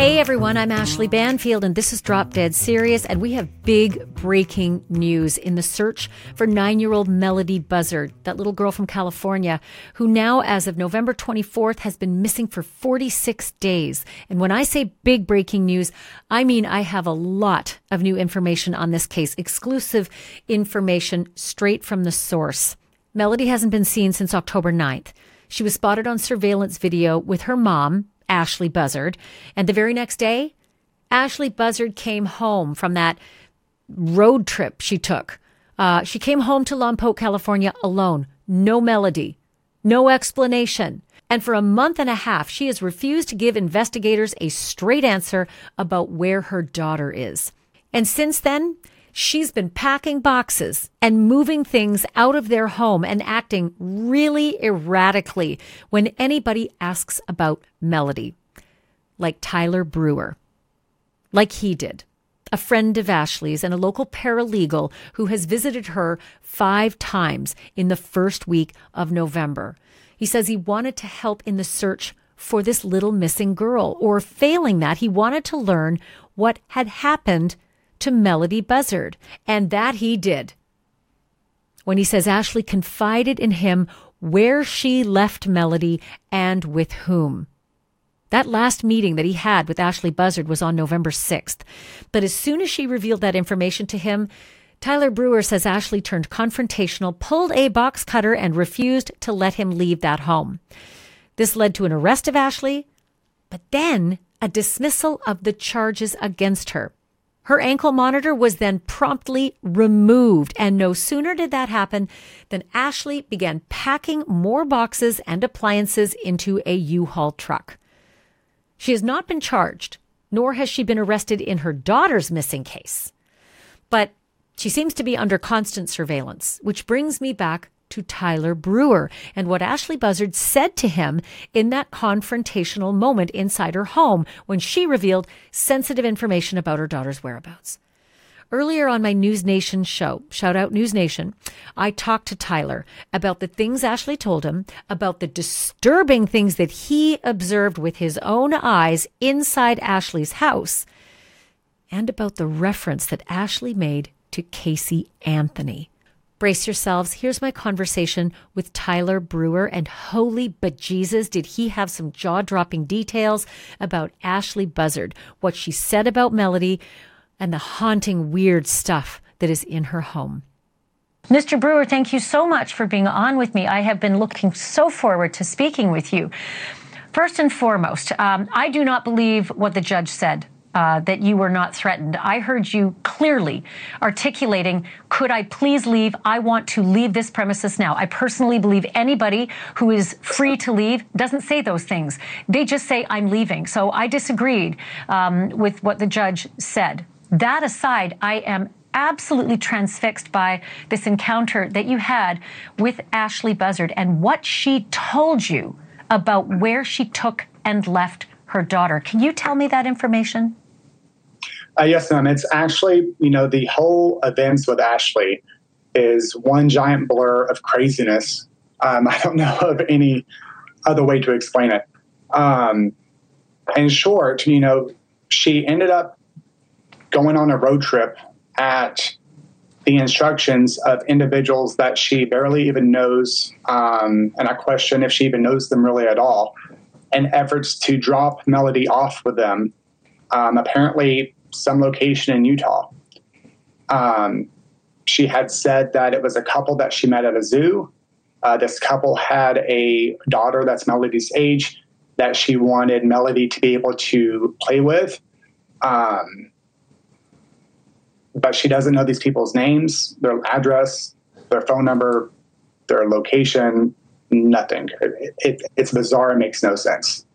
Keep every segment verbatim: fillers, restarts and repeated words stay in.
Hey everyone, I'm Ashley Banfield and this is Drop Dead Serious, and we have big breaking news in the search for nine-year-old Melody Buzzard, that little girl from California, who now, as of November twenty-fourth, has been missing for forty-six days. And when I say big breaking news, I mean I have a lot of new information on this case, exclusive information straight from the source. Melody hasn't been seen since October ninth. She was spotted on surveillance video with her mom, Ashley Buzzard. And the very next day, Ashley Buzzard came home from that road trip she took. Uh, she came home to Lompoc, California alone. No Melody. No explanation. And for a month and a half, she has refused to give investigators a straight answer about where her daughter is. And since then, she's been packing boxes and moving things out of their home and acting really erratically when anybody asks about Melody. Like Tyler Brewer. Like he did. A friend of Ashley's and a local paralegal who has visited her five times in the first week of November. He says he wanted to help in the search for this little missing girl, or failing that, he wanted to learn what had happened to Melody Buzzard, and that he did. When he says Ashley confided in him where she left Melody and with whom. That last meeting that he had with Ashley Buzzard was on November sixth. But as soon as she revealed that information to him, Tyler Brewer says Ashley turned confrontational, pulled a box cutter, and refused to let him leave that home. This led to an arrest of Ashley, but then a dismissal of the charges against her. Her ankle monitor was then promptly removed, and no sooner did that happen than Ashley began packing more boxes and appliances into a U-Haul truck. She has not been charged, nor has she been arrested in her daughter's missing case. But she seems to be under constant surveillance, which brings me back to Tyler Brewer and what Ashley Buzzard said to him in that confrontational moment inside her home when she revealed sensitive information about her daughter's whereabouts. Earlier on my News Nation show, shout out News Nation, I talked to Tyler about the things Ashley told him, about the disturbing things that he observed with his own eyes inside Ashley's house, and about the reference that Ashley made to Casey Anthony. Brace yourselves. Here's my conversation with Tyler Brewer, and holy bejesus, did he have some jaw-dropping details about Ashley Buzzard, what she said about Melody, and the haunting, weird stuff that is in her home. Mister Brewer, thank you so much for being on with me. I have been looking so forward to speaking with you. First and foremost, um, I do not believe what the judge said. Uh, that you were not threatened. I heard you clearly articulating, could I please leave? I want to leave this premises now. I personally believe anybody who is free to leave doesn't say those things. They just say, I'm leaving. So I disagreed um, with what the judge said. That aside, I am absolutely transfixed by this encounter that you had with Ashley Buzzard and what she told you about where she took and left her daughter. Can you tell me that information? Uh, yes, ma'am. It's actually, you know, the whole events with Ashley is one giant blur of craziness. Um, I don't know of any other way to explain it. Um, in short, you know, she ended up going on a road trip at the instructions of individuals that she barely even knows, um, and I question if she even knows them really at all, in efforts to drop Melody off with them. Um, apparently some location in Utah. Um, she had said that it was a couple that she met at a zoo. Uh, this couple had a daughter that's Melody's age that she wanted Melody to be able to play with. Um, but she doesn't know these people's names, their address, their phone number, their location, nothing. It, it, it's bizarre. It makes no sense.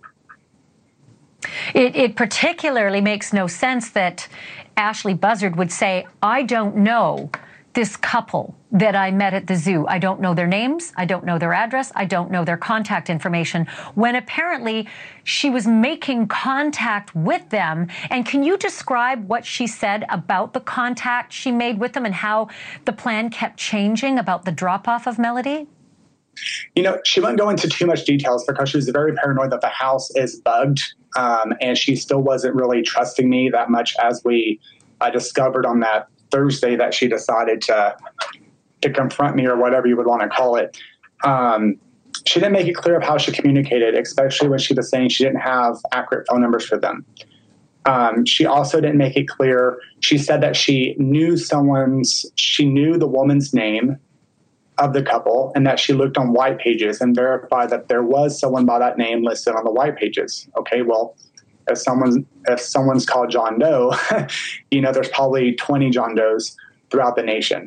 It, it particularly makes no sense that Ashley Buzzard would say, I don't know this couple that I met at the zoo. I don't know their names. I don't know their address. I don't know their contact information, when apparently she was making contact with them. And can you describe what she said about the contact she made with them and how the plan kept changing about the drop-off of Melody? You know, she wouldn't go into too much details because she was very paranoid that the house is bugged, um, and she still wasn't really trusting me that much, as we uh, discovered on that Thursday that she decided to to confront me, or whatever you would want to call it. Um, she didn't make it clear of how she communicated, especially when she was saying she didn't have accurate phone numbers for them. Um, she also didn't make it clear. She said that she knew someone's, she knew the woman's name of the couple, and that she looked on white pages and verified that there was someone by that name listed on the white pages. Okay, well, if someone's, if someone's called John Doe, you know, there's probably twenty John Does throughout the nation.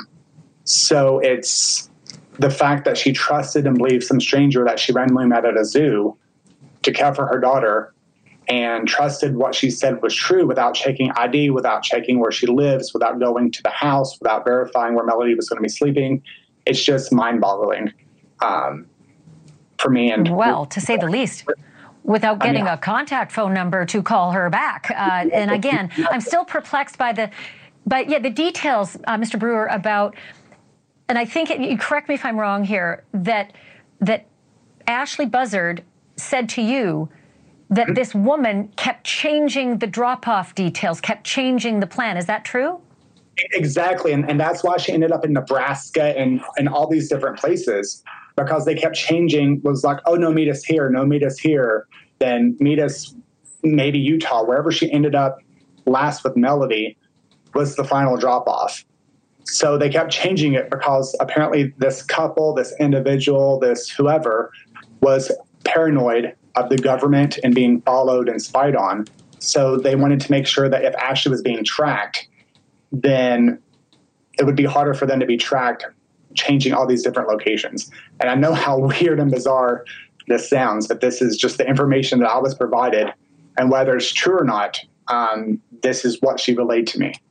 So it's the fact that she trusted and believed some stranger that she randomly met at a zoo to care for her daughter, and trusted what she said was true without checking I D, without checking where she lives, without going to the house, without verifying where Melody was going to be sleeping. It's just mind-boggling um, for me. And well, to say the least, without getting I mean, a contact phone number to call her back. Uh, and again, I'm still perplexed by the, but yeah, the details, uh, Mister Brewer, about, and I think, it, you correct me if I'm wrong here, that that Ashley Buzzard said to you that this woman kept changing the drop-off details, kept changing the plan. Is that true? Exactly. And, and that's why she ended up in Nebraska and, and all these different places, because they kept changing. Was like, oh, no, meet us here. No, meet us here. Then meet us maybe Utah. Wherever she ended up last with Melody was the final drop-off. So they kept changing it because apparently this couple, this individual, this whoever was paranoid of the government and being followed and spied on. So they wanted to make sure that if Ashley was being tracked, then it would be harder for them to be tracked, changing all these different locations. And I know how weird and bizarre this sounds, but this is just the information that I was provided. And whether it's true or not, um, this is what she relayed to me.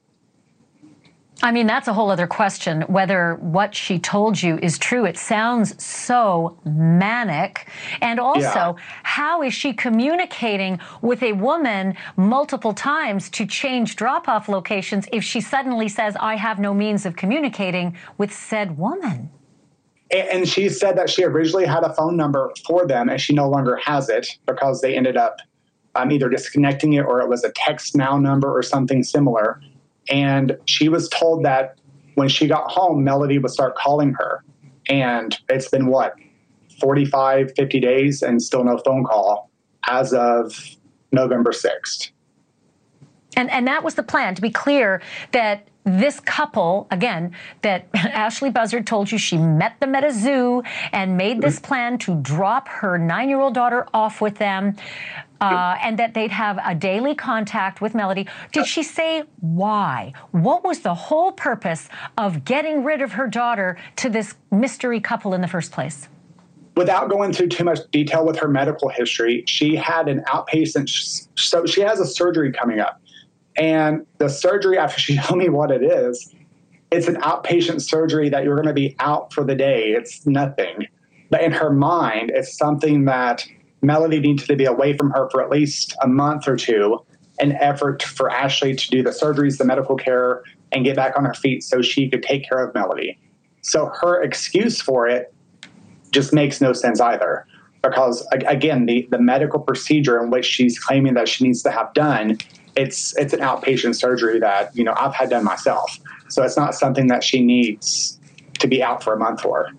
I mean, that's a whole other question, whether what she told you is true. It sounds so manic. And also, yeah. How is she communicating with a woman multiple times to change drop-off locations if she suddenly says, I have no means of communicating with said woman? And she said that she originally had a phone number for them, and she no longer has it because they ended up um, either disconnecting it, or it was a text now number or something similar. And she was told that when she got home, Melody would start calling her. And it's been, what, forty-five, fifty days and still no phone call as of November sixth. And and that was the plan, to be clear, that this couple, again, that Ashley Buzzard told you she met them at a zoo and made this plan to drop her nine-year-old daughter off with them, uh, and that they'd have a daily contact with Melody. Did she say why? What was the whole purpose of getting rid of her daughter to this mystery couple in the first place? Without going into too much detail with her medical history, she had an outpatient, so she has a surgery coming up. And the surgery, after she told me what it is, it's an outpatient surgery that you're going to be out for the day. It's nothing. But in her mind, it's something that Melody needed to be away from her for at least a month or two, an effort for Ashley to do the surgeries, the medical care, and get back on her feet so she could take care of Melody. So her excuse for it just makes no sense either. Because, again, the, the medical procedure in which she's claiming that she needs to have done, it's it's an outpatient surgery that, you know, I've had done myself. So it's not something that she needs to be out for a month for.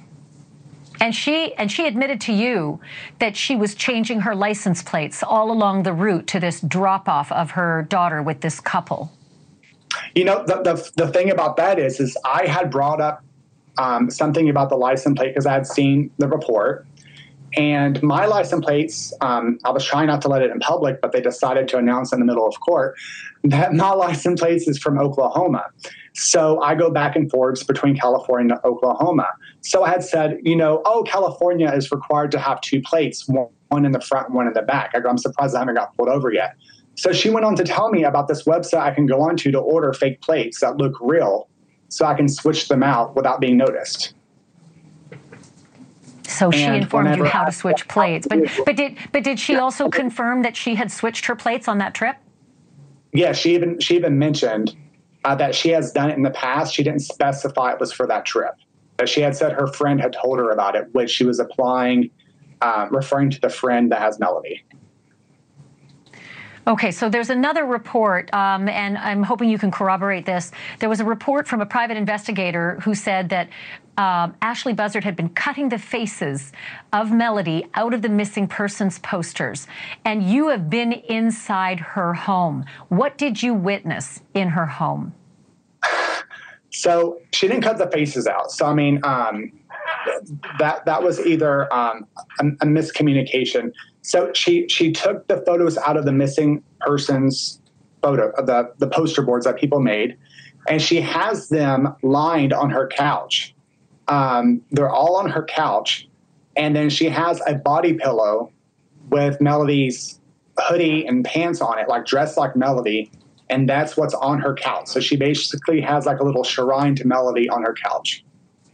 And she and she admitted to you that she was changing her license plates all along the route to this drop-off of her daughter with this couple. You know, the the, the thing about that is, is I had brought up um, something about the license plate because I had seen the report. And my license plates, um, I was trying not to let it in public, but they decided to announce in the middle of court that my license plates is from Oklahoma. So I go back and forth between California and Oklahoma. So I had said, you know, oh, California is required to have two plates, one in the front and one in the back. I go, I'm surprised I haven't got pulled over yet. So she went on to tell me about this website I can go on to to order fake plates that look real so I can switch them out without being noticed. So she and informed you how to switch plates. But but did but did she also confirm that she had switched her plates on that trip? Yeah, she even she even mentioned uh, that she has done it in the past. She didn't specify it was for that trip. But she had said her friend had told her about it, which she was applying, uh, referring to the friend that has Melody. Okay, so there's another report, um, and I'm hoping you can corroborate this. There was a report from a private investigator who said that um, Ashley Buzzard had been cutting the faces of Melody out of the missing persons posters, and you have been inside her home. What did you witness in her home? So she didn't cut the faces out. So, I mean, um, that that was either um, a, a miscommunication. So she she took the photos out of the missing persons photo, the, the poster boards that people made, and she has them lined on her couch. Um, they're all on her couch. And then she has a body pillow with Melody's hoodie and pants on it, like dressed like Melody. And that's what's on her couch. So she basically has like a little shrine to Melody on her couch.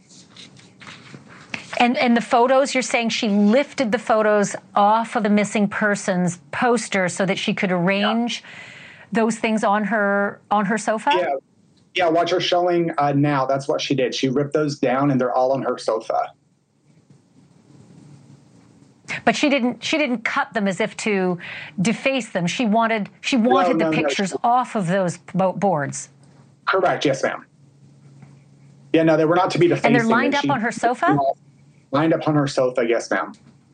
And and the photos, you're saying she lifted the photos off of the missing persons poster so that she could arrange yeah. those things on her on her sofa? Yeah, yeah. What you're showing uh, now, that's what she did. She ripped those down, and they're all on her sofa. But she didn't. She didn't cut them as if to deface them. She wanted. She wanted no, no, the pictures no. off of those boards. Correct. Yes, ma'am. Yeah. No, they were not to be defaced. And they're lined up she, on her sofa. Lined up on her sofa. Yes, ma'am.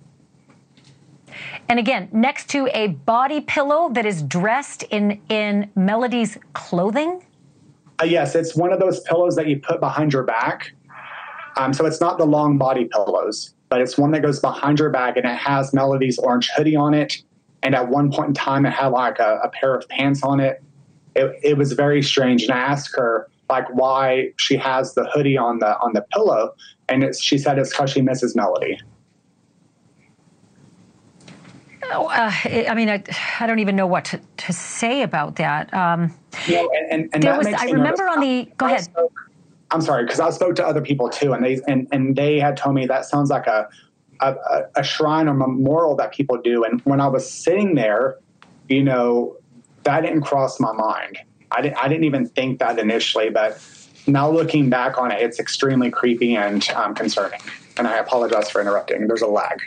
And again, next to a body pillow that is dressed in in Melody's clothing. Uh, yes, it's one of those pillows that you put behind your back. Um, so it's not the long body pillows, but it's one that goes behind your back, and it has Melody's orange hoodie on it. And at one point in time, it had like a, a pair of pants on it. it. It was very strange. And I asked her like why she has the hoodie on the on the pillow, and it's, she said it's because she misses Melody. Oh, uh, I mean, I, I don't even know what to, to say about that. Um, yeah, and, and, and there that was. makes I me remember nervous. on the. Go I ahead. Spoke, I'm sorry, because I spoke to other people too, and they and, and they had told me that sounds like a, a a shrine or memorial that people do. And when I was sitting there, you know, that didn't cross my mind. I didn't I didn't even think that initially, but now looking back on it, it's extremely creepy and um, concerning. And I apologize for interrupting. There's a lag.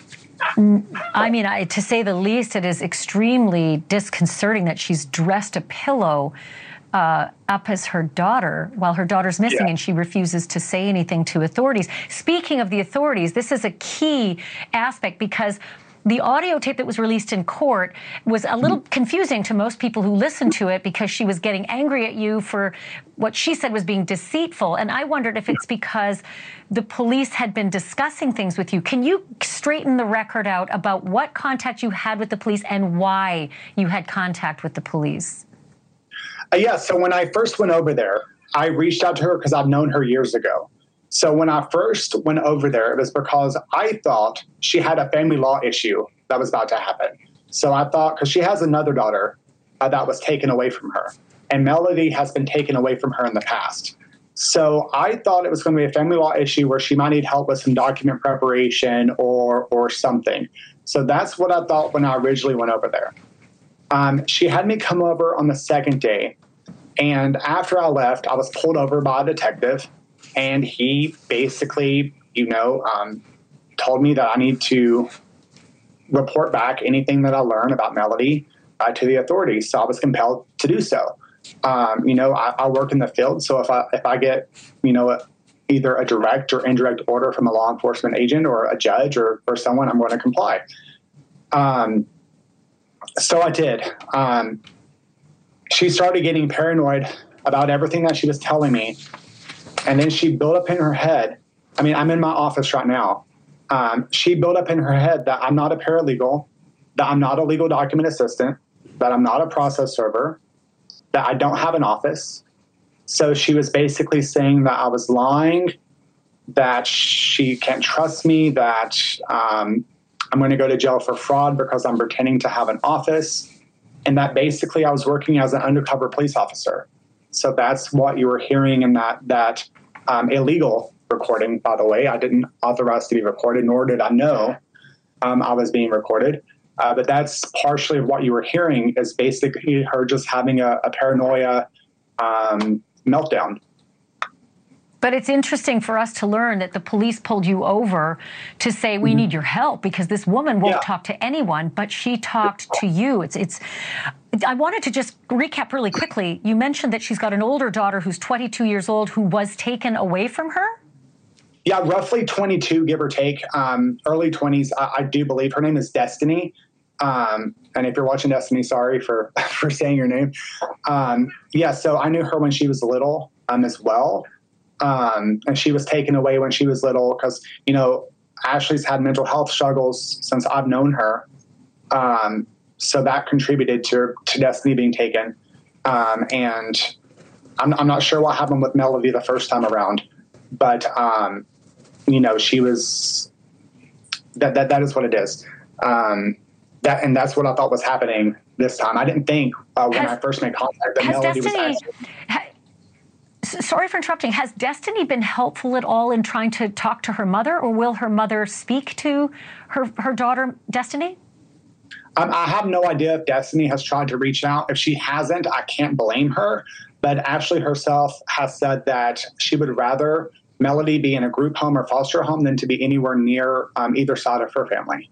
I mean, I, to say the least, it is extremely disconcerting that she's dressed a pillow uh, up as her daughter while her daughter's missing, yeah. and she refuses to say anything to authorities. Speaking of the authorities, this is a key aspect because the audio tape that was released in court was a little confusing to most people who listened to it because she was getting angry at you for what she said was being deceitful. And I wondered if it's because the police had been discussing things with you. Can you straighten the record out about what contact you had with the police and why you had contact with the police? Uh, yeah, so when I first went over there, I reached out to her because I've known her years ago. So when I first went over there, it was because I thought she had a family law issue that was about to happen. So I thought, because she has another daughter uh, that was taken away from her, and Melody has been taken away from her in the past. So I thought it was going to be a family law issue where she might need help with some document preparation or or something. So that's what I thought when I originally went over there. Um, she had me come over on the second day, and after I left, I was pulled over by a detective. And he basically, you know, um, told me that I need to report back anything that I learn about Melody uh, to the authorities. So I was compelled to do so. Um, you know, I, I work in the field. So if I if I get, you know, a, either a direct or indirect order from a law enforcement agent or a judge or, or someone, I'm going to comply. Um, so I did. Um, she started getting paranoid about everything that she was telling me. And then she built up in her head, I mean, I'm in my office right now. Um, she built up in her head that I'm not a paralegal, that I'm not a legal document assistant, that I'm not a process server, that I don't have an office. So she was basically saying that I was lying, that she can't trust me, that um, I'm going to go to jail for fraud because I'm pretending to have an office, and that basically I was working as an undercover police officer. So that's what you were hearing in that that um, illegal recording, by the way. I didn't authorize to be recorded, nor did I know um, I was being recorded. Uh, but that's partially what you were hearing is basically her just having a, a paranoia um, meltdown. But it's interesting for us to learn that the police pulled you over to say, we mm-hmm. need your help because this woman won't yeah. talk to anyone, but she talked to you. It's, it's, I wanted to just recap really quickly. You mentioned that she's got an older daughter who's twenty-two years old who was taken away from her? Yeah, roughly twenty-two, give or take, um, early twenties, I, I do believe. Her name is Destiny. Um, and if you're watching Destiny, sorry for, for saying your name. Um, yeah, so I knew her when she was little um, as well. Um, and she was taken away when she was little because, you know, Ashley's had mental health struggles since I've known her. Um, so that contributed to, to Destiny being taken. Um, and I'm, I'm not sure what happened with Melody the first time around, but, um, you know, she was, that, that, that is what it is. Um, That, and that's what I thought was happening this time. I didn't think uh, when has, I first made contact that Melody Destiny, was actually... Ha, sorry for interrupting. Has Destiny been helpful at all in trying to talk to her mother, or will her mother speak to her, her daughter, Destiny? Um, I have no idea if Destiny has tried to reach out. If she hasn't, I can't blame her. But Ashley herself has said that she would rather Melody be in a group home or foster home than to be anywhere near um, either side of her family.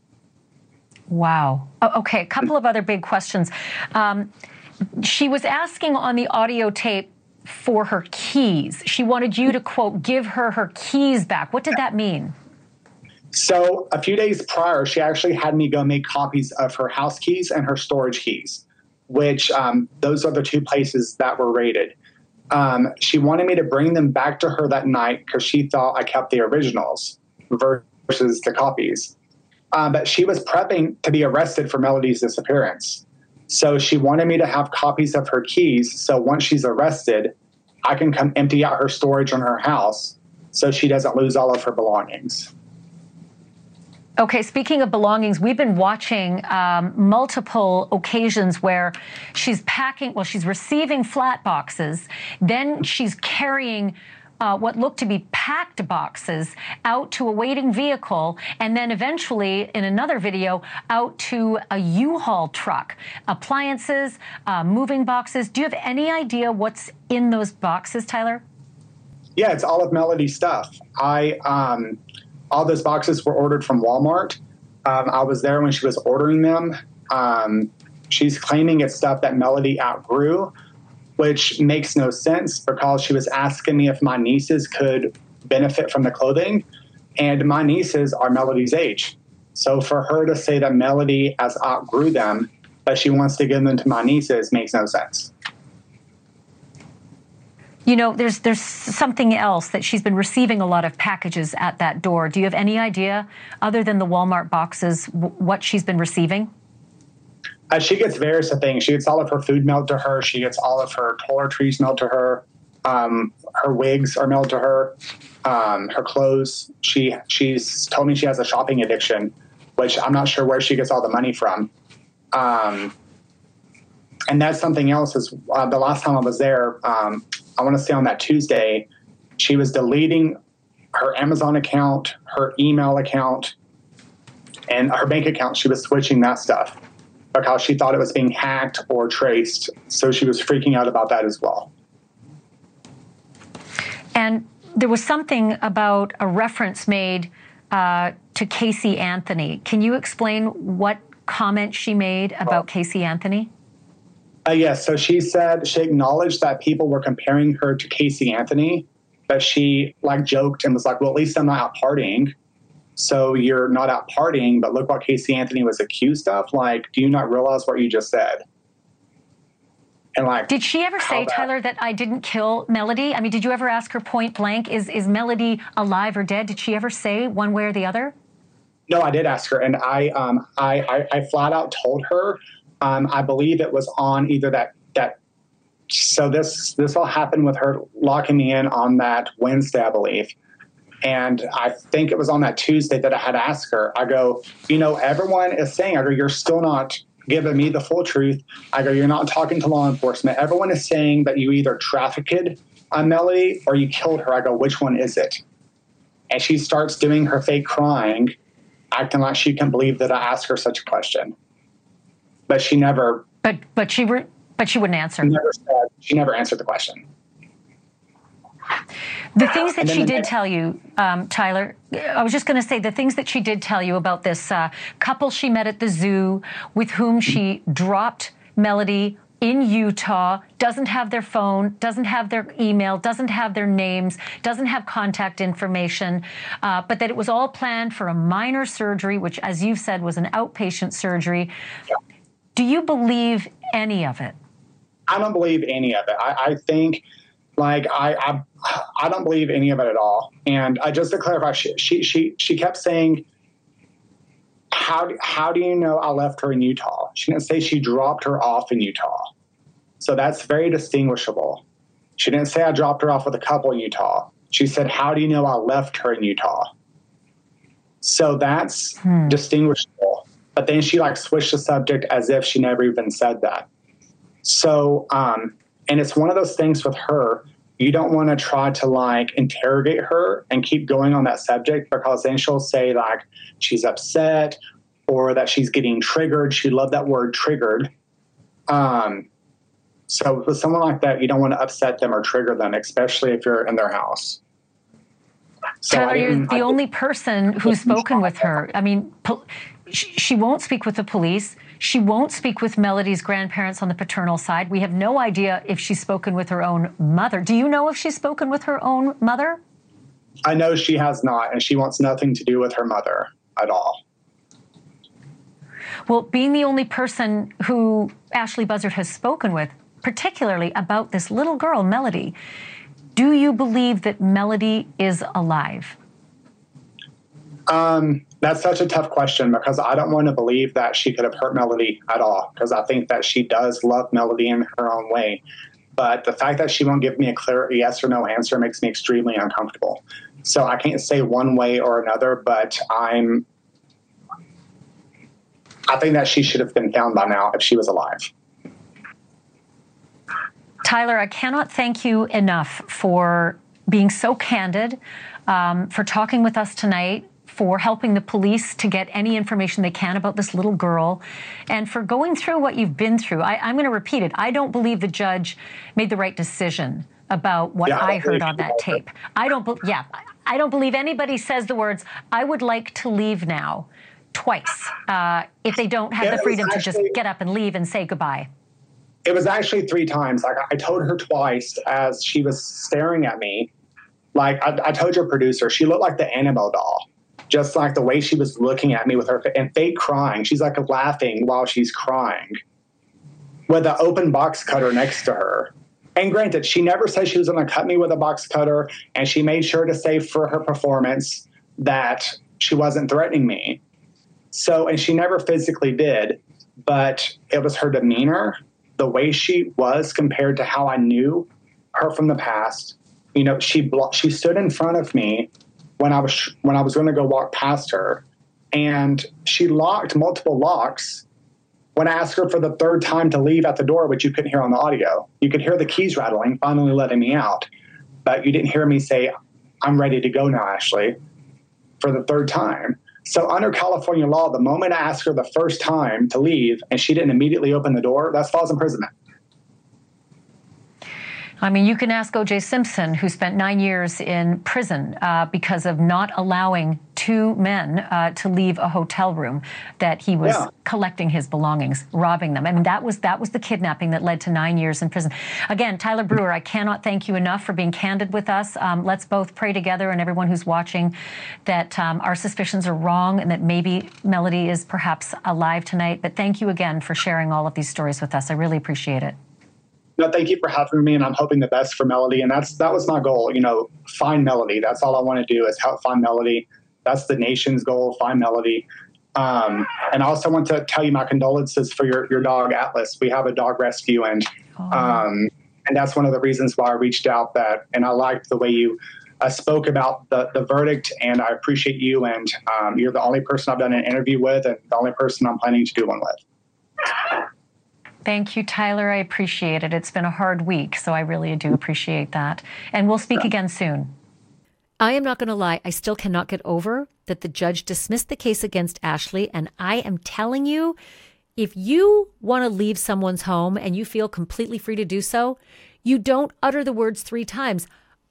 Wow. Oh, okay, a couple of other big questions. Um, she was asking on the audio tape for her keys. She wanted you to, quote, give her her keys back. What did that mean? So a few days prior, she actually had me go make copies of her house keys and her storage keys, which um, those are the two places that were raided. Um, she wanted me to bring them back to her that night because she thought I kept the originals versus the copies. Uh, but she was prepping to be arrested for Melody's disappearance. So she wanted me to have copies of her keys. So once she's arrested, I can come empty out her storage in her house so she doesn't lose all of her belongings. Okay, speaking of belongings, we've been watching um, multiple occasions where she's packing, well, she's receiving flat boxes, then she's carrying Uh, what looked to be packed boxes out to a waiting vehicle, and then eventually, in another video, out to a U-Haul truck. Appliances, uh, moving boxes. Do you have any idea what's in those boxes, Tyler? Yeah, it's all of Melody's stuff. I um, all those boxes were ordered from Walmart. Um, I was there when she was ordering them. Um, she's claiming it's stuff that Melody outgrew, which makes no sense because she was asking me if my nieces could benefit from the clothing, and my nieces are Melody's age. So for her to say that Melody has outgrew them, but she wants to give them to my nieces makes no sense. You know, there's there's something else that she's been receiving a lot of packages at that door. Do you have any idea, other than the Walmart boxes, w- what she's been receiving? Uh, she gets various things. She gets all of her food mailed to her. She gets all of her toiletries mailed to her. Um, her wigs are mailed to her. Um, her clothes. She she's told me she has a shopping addiction, which I'm not sure where she gets all the money from. Um, and that's something else. Is uh, the last time I was there, um, I want to say on that Tuesday, she was deleting her Amazon account, her email account, and her bank account. She was switching that stuff because she thought it was being hacked or traced. So she was freaking out about that as well. And there was something about a reference made uh, to Casey Anthony. Can you explain what comment she made about oh. Casey Anthony? Uh, yes. So she said she acknowledged that people were comparing her to Casey Anthony, but she like joked and was like, well, at least I'm not out partying. So you're not out partying, but look what Casey Anthony was accused of. Like, do you not realize what you just said? And like, did she ever say, that, Tyler, that I didn't kill Melody? I mean, did you ever ask her point blank, is is Melody alive or dead? Did she ever say one way or the other? No, I did ask her, and I um I I, I flat out told her. Um, I believe it was on either that that. So this this all happened with her locking me in on that Wednesday, I believe. And I think it was on that Tuesday that I had asked her. I go, you know, everyone is saying, I go, you're still not giving me the full truth. I go, you're not talking to law enforcement. Everyone is saying that you either trafficked on Melody or you killed her. I go, which one is it? And she starts doing her fake crying, acting like she can believe that I asked her such a question. But she never. But but she re- but she wouldn't answer. She never said. She never answered the question. The things that she the did next- tell you, um, Tyler, I was just going to say the things that she did tell you about this uh, couple she met at the zoo with whom she dropped Melody in Utah, doesn't have their phone, doesn't have their email, doesn't have their names, doesn't have contact information, uh, but that it was all planned for a minor surgery, which, as you've said, was an outpatient surgery. Yeah. Do you believe any of it? I don't believe any of it. I, I think, like, I, I I don't believe any of it at all. And uh, just to clarify, she, she she she kept saying, how do, how do you know I left her in Utah? She didn't say she dropped her off in Utah. So that's very distinguishable. She didn't say I dropped her off with a couple in Utah. She said, how do you know I left her in Utah? So that's hmm. distinguishable. But then she like switched the subject as if she never even said that. So, um, and it's one of those things with her, you don't want to try to like interrogate her and keep going on that subject, because then she'll say like she's upset or that she's getting triggered. She loved that word, triggered. Um, so with someone like that, you don't want to upset them or trigger them, especially if you're in their house. So Tyler, you're the I, only person who's spoken with her. I mean, po- she, she won't speak with the police. She won't speak with Melody's grandparents on the paternal side. We have no idea if she's spoken with her own mother. Do you know if she's spoken with her own mother? I know she has not, and she wants nothing to do with her mother at all. Well, being the only person who Ashley Buzzard has spoken with, particularly about this little girl, Melody, do you believe that Melody is alive? Um, that's such a tough question, because I don't want to believe that she could have hurt Melody at all, because I think that she does love Melody in her own way. But the fact that she won't give me a clear yes or no answer makes me extremely uncomfortable. So I can't say one way or another, but I'm, I think that she should have been found by now if she was alive. Tyler, I cannot thank you enough for being so candid, um, for talking with us tonight, for helping the police to get any information they can about this little girl, and for going through what you've been through. I, I'm going to repeat it. I don't believe the judge made the right decision about what yeah, I, I heard on that tape. I don't, be- yeah, I don't believe anybody says the words, "I would like to leave now," twice, uh, if they don't have yeah, the freedom actually, to just get up and leave and say goodbye. It was actually three times. Like, I told her twice as she was staring at me. Like, I, I told your producer, she looked like the Annabelle doll. Just like the way she was looking at me with her, and fake crying. She's like laughing while she's crying with an open box cutter next to her. And granted, she never said she was going to cut me with a box cutter, and she made sure to say for her performance that she wasn't threatening me. So, and she never physically did, but it was her demeanor, the way she was compared to how I knew her from the past. You know, she blo- she stood in front of me when I was when I was going to go walk past her, and she locked multiple locks when I asked her for the third time to leave at the door, which you couldn't hear on the audio. You could hear the keys rattling, finally letting me out, but you didn't hear me say, "I'm ready to go now, Ashley," for the third time. So under California law, the moment I asked her the first time to leave and she didn't immediately open the door, that's false imprisonment. I mean, you can ask O J Simpson, who spent nine years in prison uh, because of not allowing two men uh, to leave a hotel room that he was yeah. collecting his belongings, robbing them. I mean, that was that was the kidnapping that led to nine years in prison. Again, Tyler Brewer, I cannot thank you enough for being candid with us. Um, let's both pray together, and everyone who's watching, that um, our suspicions are wrong and that maybe Melody is perhaps alive tonight. But thank you again for sharing all of these stories with us. I really appreciate it. No, thank you for having me, and I'm hoping the best for Melody. And that's that was my goal, you know, find Melody. That's all I want to do is help find Melody. That's the nation's goal, find Melody. Um, and I also want to tell you my condolences for your, your dog, Atlas. We have a dog rescue, and oh. um, and that's one of the reasons why I reached out. That, and I liked the way you uh, spoke about the, the verdict, and I appreciate you. And um, you're the only person I've done an interview with, and the only person I'm planning to do one with. Thank you, Tyler. I appreciate it. It's been a hard week, so I really do appreciate that. And we'll speak again soon. I am not going to lie. I still cannot get over that the judge dismissed the case against Ashley. And I am telling you, if you want to leave someone's home and you feel completely free to do so, you don't utter the words three times.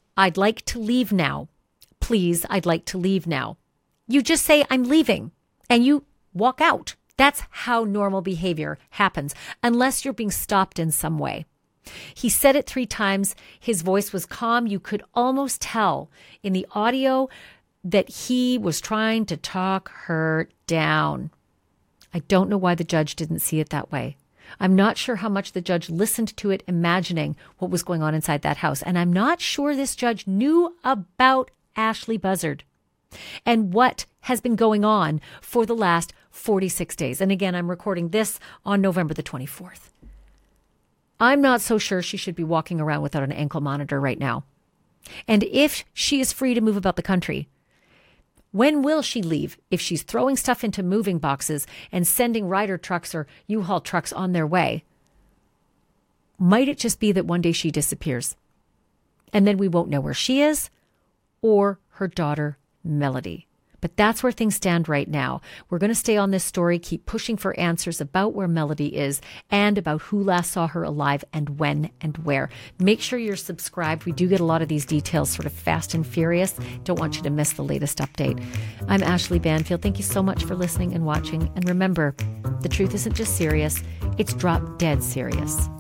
I'd like to leave now. Please, I'd like to leave now. You just say, I'm leaving, and you walk out. That's how normal behavior happens, unless you're being stopped in some way. He said it three times. His voice was calm. You could almost tell in the audio that he was trying to talk her down. I don't know why the judge didn't see it that way. I'm not sure how much the judge listened to it, imagining what was going on inside that house. And I'm not sure this judge knew about Ashley Buzzard and what has been going on for the last forty-six days. And again, I'm recording this on November the twenty-fourth. I'm not so sure she should be walking around without an ankle monitor right now. And if she is free to move about the country, when will she leave if she's throwing stuff into moving boxes and sending Ryder trucks or U-Haul trucks on their way? Might it just be that one day she disappears and then we won't know where she is or her daughter, Melody? But that's where things stand right now. We're going to stay on this story, keep pushing for answers about where Melody is and about who last saw her alive and when and where. Make sure you're subscribed. We do get a lot of these details sort of fast and furious. Don't want you to miss the latest update. I'm Ashley Banfield. Thank you so much for listening and watching. And remember, the truth isn't just serious, it's drop dead serious.